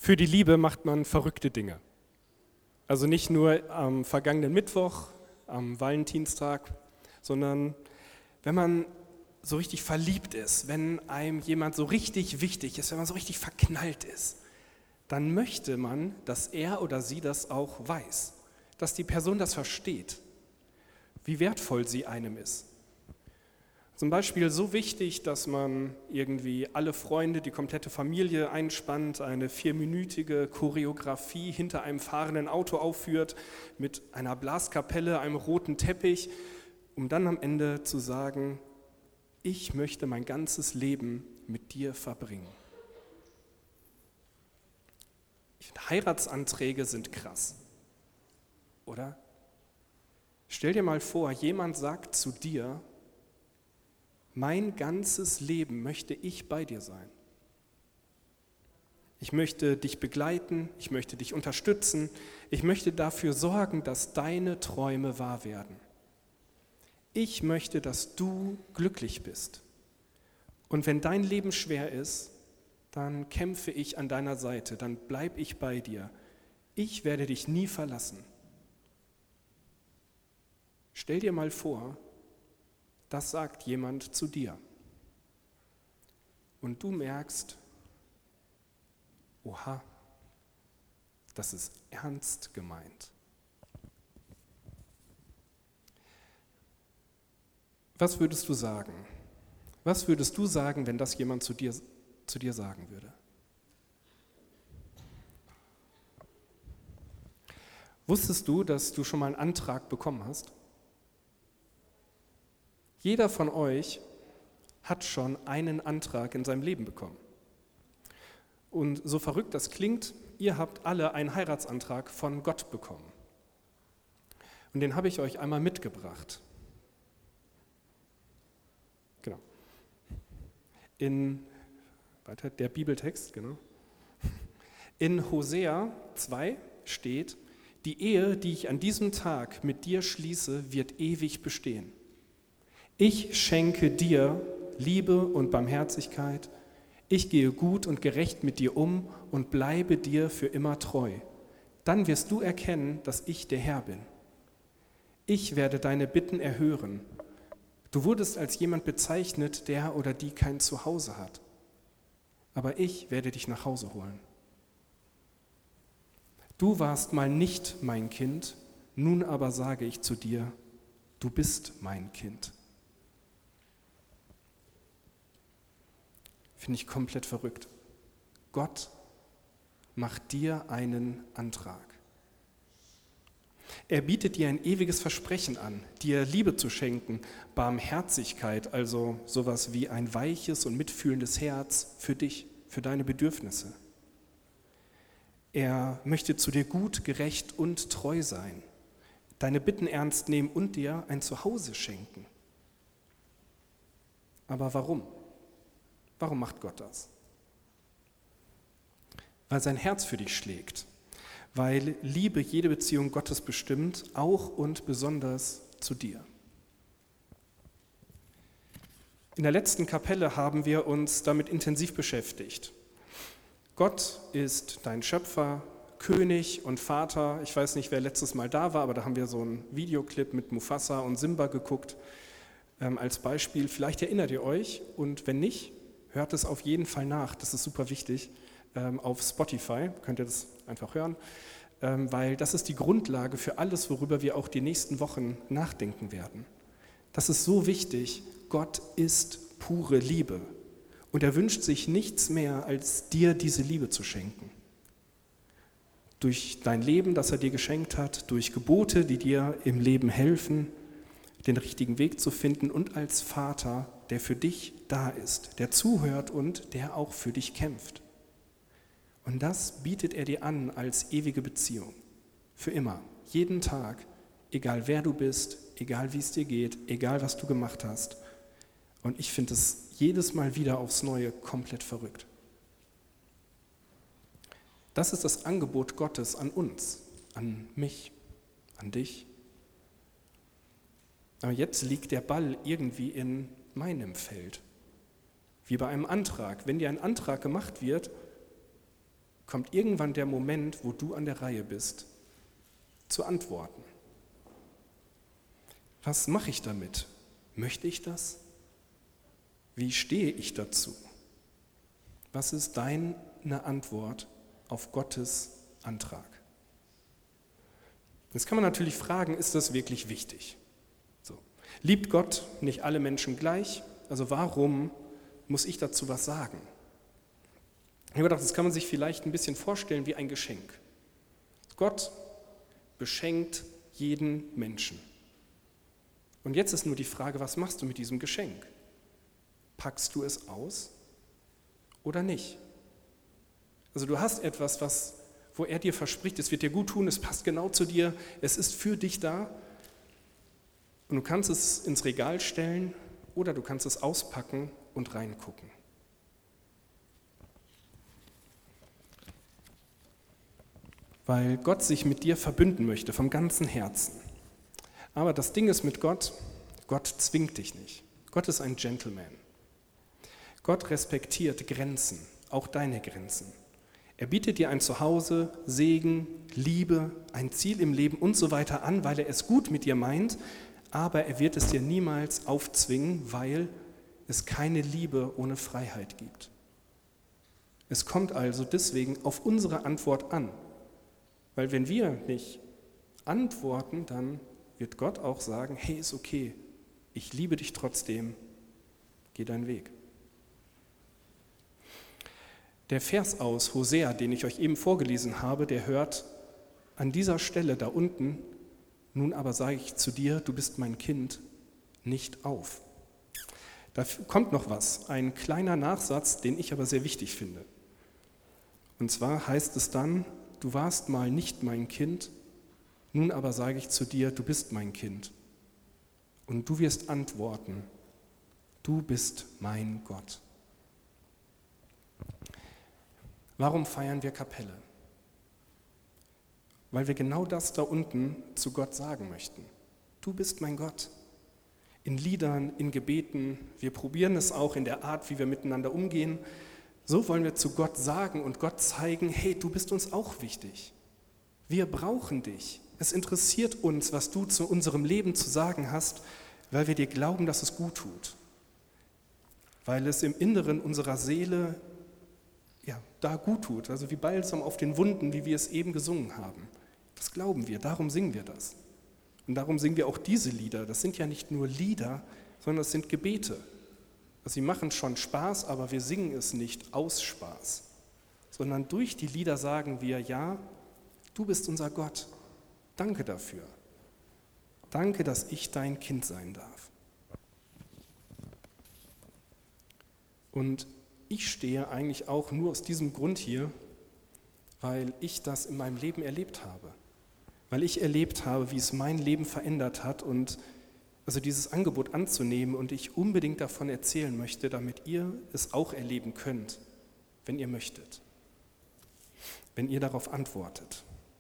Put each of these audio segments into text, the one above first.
Für die Liebe macht man verrückte Dinge. Also nicht nur am vergangenen Mittwoch, am Valentinstag, sondern wenn man so richtig verliebt ist, wenn einem jemand so richtig wichtig ist, wenn man so richtig verknallt ist, dann möchte man, dass er oder sie das auch weiß, dass die Person das versteht, wie wertvoll sie einem ist. Zum Beispiel so wichtig, dass man irgendwie alle Freunde, die komplette Familie einspannt, eine 4-minütige Choreografie hinter einem fahrenden Auto aufführt, mit einer Blaskapelle, einem roten Teppich, um dann am Ende zu sagen, ich möchte mein ganzes Leben mit dir verbringen. Ich finde, Heiratsanträge sind krass, oder? Stell dir mal vor, jemand sagt zu dir, mein ganzes Leben möchte ich bei dir sein. Ich möchte dich begleiten, ich möchte dich unterstützen, ich möchte dafür sorgen, dass deine Träume wahr werden. Ich möchte, dass du glücklich bist. Und wenn dein Leben schwer ist, dann kämpfe ich an deiner Seite, dann bleib ich bei dir. Ich werde dich nie verlassen. Stell dir mal vor, das sagt jemand zu dir. Und du merkst, oha, das ist ernst gemeint. Was würdest du sagen? Was würdest du sagen, wenn das jemand zu dir sagen würde? Wusstest du, dass du schon mal einen Antrag bekommen hast? Jeder von euch hat schon einen Antrag in seinem Leben bekommen. Und so verrückt das klingt, ihr habt alle einen Heiratsantrag von Gott bekommen. Und den habe ich euch einmal mitgebracht. Genau. Der Bibeltext, genau. In Hosea 2 steht, die Ehe, die ich an diesem Tag mit dir schließe, wird ewig bestehen. Ich schenke dir Liebe und Barmherzigkeit. Ich gehe gut und gerecht mit dir um und bleibe dir für immer treu. Dann wirst du erkennen, dass ich der Herr bin. Ich werde deine Bitten erhören. Du wurdest als jemand bezeichnet, der oder die kein Zuhause hat. Aber ich werde dich nach Hause holen. Du warst mal nicht mein Kind, nun aber sage ich zu dir, du bist mein Kind. Finde ich komplett verrückt. Gott macht dir einen Antrag. Er bietet dir ein ewiges Versprechen an, dir Liebe zu schenken, Barmherzigkeit, also sowas wie ein weiches und mitfühlendes Herz für dich, für deine Bedürfnisse. Er möchte zu dir gut, gerecht und treu sein, deine Bitten ernst nehmen und dir ein Zuhause schenken. Aber warum? Warum macht Gott das? Weil sein Herz für dich schlägt, weil Liebe jede Beziehung Gottes bestimmt, auch und besonders zu dir. In der letzten Kapelle haben wir uns damit intensiv beschäftigt. Gott ist dein Schöpfer, König und Vater. Ich weiß nicht, wer letztes Mal da war, aber da haben wir so einen Videoclip mit Mufasa und Simba geguckt als Beispiel. Vielleicht erinnert ihr euch und wenn nicht, hört es auf jeden Fall nach, das ist super wichtig, auf Spotify, könnt ihr das einfach hören, weil das ist die Grundlage für alles, worüber wir auch die nächsten Wochen nachdenken werden. Das ist so wichtig, Gott ist pure Liebe und er wünscht sich nichts mehr, als dir diese Liebe zu schenken. Durch dein Leben, das er dir geschenkt hat, durch Gebote, die dir im Leben helfen, den richtigen Weg zu finden und als Vater, der für dich da ist, der zuhört und der auch für dich kämpft. Und das bietet er dir an als ewige Beziehung. Für immer, jeden Tag, egal wer du bist, egal wie es dir geht, egal was du gemacht hast. Und ich finde es jedes Mal wieder aufs Neue komplett verrückt. Das ist das Angebot Gottes an uns, an mich, an dich. Aber jetzt liegt der Ball irgendwie in meinem Feld. Wie bei einem Antrag. Wenn dir ein Antrag gemacht wird, kommt irgendwann der Moment, wo du an der Reihe bist, zu antworten. Was mache ich damit? Möchte ich das? Wie stehe ich dazu? Was ist deine Antwort auf Gottes Antrag? Jetzt kann man natürlich fragen, ist das wirklich wichtig? So. Liebt Gott nicht alle Menschen gleich? Also warum muss ich dazu was sagen? Ich habe gedacht, das kann man sich vielleicht ein bisschen vorstellen wie ein Geschenk. Gott beschenkt jeden Menschen. Und jetzt ist nur die Frage, was machst du mit diesem Geschenk? Packst du es aus oder nicht? Also du hast etwas, wo er dir verspricht, es wird dir gut tun, es passt genau zu dir, es ist für dich da und du kannst es ins Regal stellen oder du kannst es auspacken und reingucken. Weil Gott sich mit dir verbünden möchte, vom ganzen Herzen. Aber das Ding ist mit Gott, Gott zwingt dich nicht. Gott ist ein Gentleman. Gott respektiert Grenzen, auch deine Grenzen. Er bietet dir ein Zuhause, Segen, Liebe, ein Ziel im Leben und so weiter an, weil er es gut mit dir meint, aber er wird es dir niemals aufzwingen, weil es keine Liebe ohne Freiheit gibt. Es kommt also deswegen auf unsere Antwort an. Weil wenn wir nicht antworten, dann wird Gott auch sagen, hey, ist okay, ich liebe dich trotzdem, geh deinen Weg. Der Vers aus Hosea, den ich euch eben vorgelesen habe, der hört an dieser Stelle da unten, nun aber sage ich zu dir, du bist mein Kind, nicht auf. Da kommt noch was, ein kleiner Nachsatz, den ich aber sehr wichtig finde. Und zwar heißt es dann, du warst mal nicht mein Kind, nun aber sage ich zu dir, du bist mein Kind. Und du wirst antworten, du bist mein Gott. Warum feiern wir Kapelle? Weil wir genau das da unten zu Gott sagen möchten. Du bist mein Gott. In Liedern, in Gebeten, wir probieren es auch in der Art, wie wir miteinander umgehen. So wollen wir zu Gott sagen und Gott zeigen, hey, du bist uns auch wichtig. Wir brauchen dich. Es interessiert uns, was du zu unserem Leben zu sagen hast, weil wir dir glauben, dass es gut tut. Weil es im Inneren unserer Seele da gut tut, also wie Balsam auf den Wunden, wie wir es eben gesungen haben. Das glauben wir, darum singen wir das. Und darum singen wir auch diese Lieder. Das sind ja nicht nur Lieder, sondern es sind Gebete. Sie machen schon Spaß, aber wir singen es nicht aus Spaß, sondern durch die Lieder sagen wir, ja, du bist unser Gott. Danke dafür. Danke, dass ich dein Kind sein darf. Und ich stehe eigentlich auch nur aus diesem Grund hier, weil ich das in meinem Leben erlebt habe. Weil ich erlebt habe, wie es mein Leben verändert hat und also dieses Angebot anzunehmen und ich unbedingt davon erzählen möchte, damit ihr es auch erleben könnt, wenn ihr möchtet, wenn ihr darauf antwortet.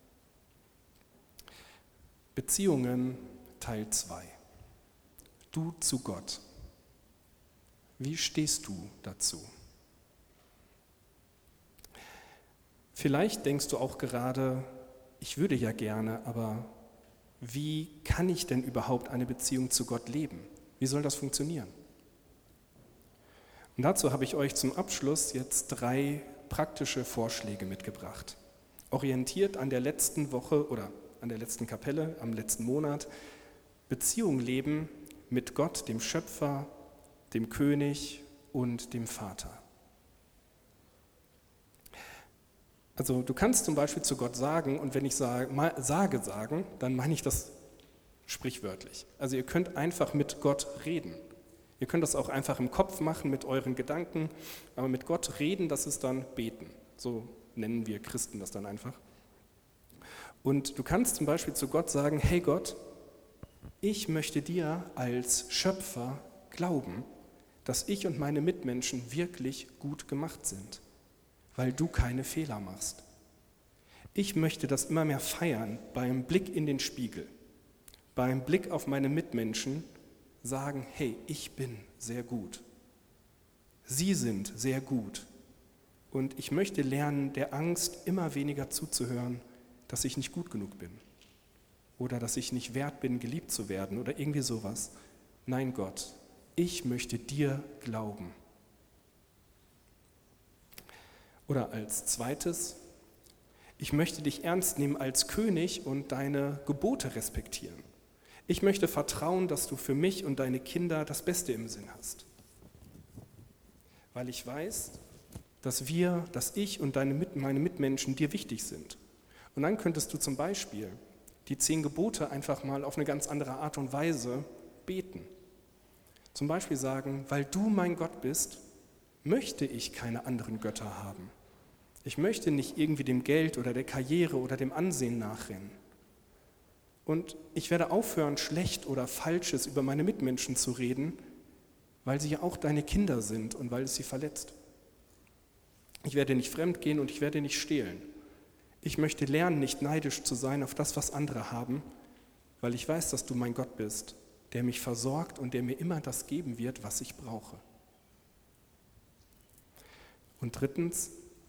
Beziehungen Teil 2. Du zu Gott. Wie stehst du dazu? Vielleicht denkst du auch gerade, ich würde ja gerne, aber wie kann ich denn überhaupt eine Beziehung zu Gott leben? Wie soll das funktionieren? Und dazu habe ich euch zum Abschluss jetzt 3 praktische Vorschläge mitgebracht. Orientiert an der letzten Woche oder an der letzten Kapelle, am letzten Monat. Beziehung leben mit Gott, dem Schöpfer, dem König und dem Vater. Also du kannst zum Beispiel zu Gott sagen, und wenn ich sagen, dann meine ich das sprichwörtlich. Also ihr könnt einfach mit Gott reden. Ihr könnt das auch einfach im Kopf machen mit euren Gedanken, aber mit Gott reden, das ist dann beten. So nennen wir Christen das dann einfach. Und du kannst zum Beispiel zu Gott sagen, hey Gott, ich möchte dir als Schöpfer glauben, dass ich und meine Mitmenschen wirklich gut gemacht sind, weil du keine Fehler machst. Ich möchte das immer mehr feiern, beim Blick in den Spiegel, beim Blick auf meine Mitmenschen sagen, hey, ich bin sehr gut. Sie sind sehr gut Und ich möchte lernen, der Angst immer weniger zuzuhören, dass ich nicht gut genug bin oder dass ich nicht wert bin, geliebt zu werden oder irgendwie sowas. Nein, Gott, ich möchte dir glauben. Oder als zweites, ich möchte dich ernst nehmen als König und deine Gebote respektieren. Ich möchte vertrauen, dass du für mich und deine Kinder das Beste im Sinn hast. Weil ich weiß, dass ich und meine Mitmenschen dir wichtig sind. Und dann könntest du zum Beispiel die 10 Gebote einfach mal auf eine ganz andere Art und Weise beten. Zum Beispiel sagen, weil du mein Gott bist, möchte ich keine anderen Götter haben. Ich möchte nicht irgendwie dem Geld oder der Karriere oder dem Ansehen nachrennen. Und ich werde aufhören, schlecht oder Falsches über meine Mitmenschen zu reden, weil sie ja auch deine Kinder sind und weil es sie verletzt. Ich werde nicht fremdgehen und ich werde nicht stehlen. Ich möchte lernen, nicht neidisch zu sein auf das, was andere haben, weil ich weiß, dass du mein Gott bist, der mich versorgt und der mir immer das geben wird, was ich brauche. Und drittens,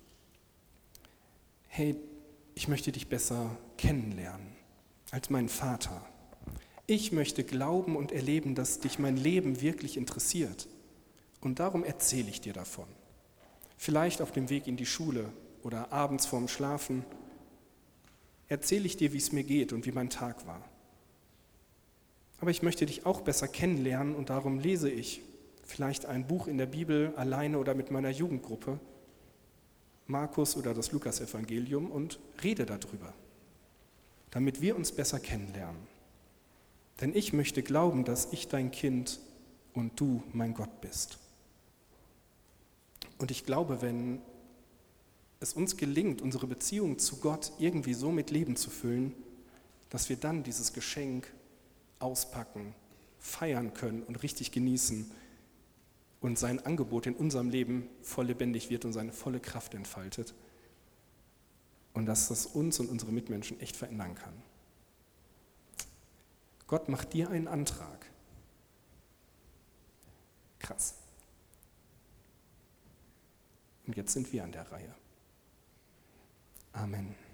hey, ich möchte dich besser kennenlernen als meinen Vater. Ich möchte glauben und erleben, dass dich mein Leben wirklich interessiert. Und darum erzähle ich dir davon. Vielleicht auf dem Weg in die Schule oder abends vorm Schlafen erzähle ich dir, wie es mir geht und wie mein Tag war. Aber ich möchte dich auch besser kennenlernen und darum lese ich vielleicht ein Buch in der Bibel alleine oder mit meiner Jugendgruppe, Markus oder das Lukasevangelium, und rede darüber, damit wir uns besser kennenlernen. Denn ich möchte glauben, dass ich dein Kind und du mein Gott bist. Und ich glaube, wenn es uns gelingt, unsere Beziehung zu Gott irgendwie so mit Leben zu füllen, dass wir dann dieses Geschenk auspacken, feiern können und richtig genießen und sein Angebot in unserem Leben voll lebendig wird und seine volle Kraft entfaltet und dass das uns und unsere Mitmenschen echt verändern kann. Gott macht dir einen Antrag. Krass. Und jetzt sind wir an der Reihe. Amen.